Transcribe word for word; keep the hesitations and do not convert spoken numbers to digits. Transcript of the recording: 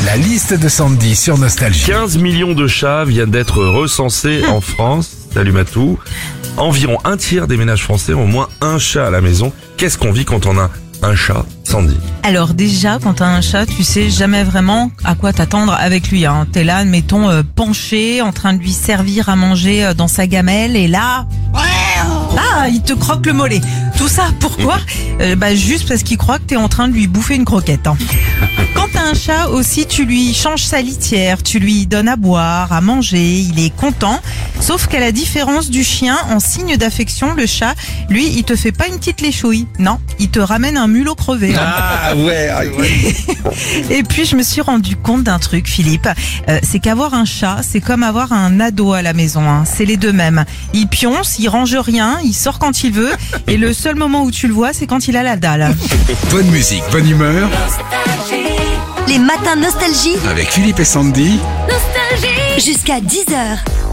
La liste de Sandy sur Nostalgie. quinze millions de chats viennent d'être recensés en France. Salut Matou. Environ un tiers des ménages français ont au moins un chat à la maison. Qu'est-ce qu'on vit quand on a un chat, Sandy? Alors déjà, quand t'as un chat, tu sais jamais vraiment à quoi t'attendre avec lui. Hein. T'es là, mettons, euh, penché, en train de lui servir à manger euh, dans sa gamelle, et là... Ah, il te croque le mollet. Tout ça, pourquoi euh, Bah juste parce qu'il croit que t'es en train de lui bouffer une croquette. Hein. Quand t'as un chat aussi, tu lui changes sa litière, tu lui donnes à boire, à manger, il est content. Sauf qu'à la différence du chien, en signe d'affection, le chat, lui, il te fait pas une petite léchouille. Non, il te ramène un mulot crevé. Hein. Ah ouais, ah ouais. Et puis je me suis rendu compte d'un truc, Philippe, euh, c'est qu'avoir un chat, c'est comme avoir un ado à la maison, hein. C'est les deux mêmes. Il pionce, il range rien, il sort quand il veut, et le seul moment où tu le vois, c'est quand il a la dalle. Bonne musique, bonne humeur. Les matins Nostalgie. Avec Philippe et Sandy. Jusqu'à dix heures.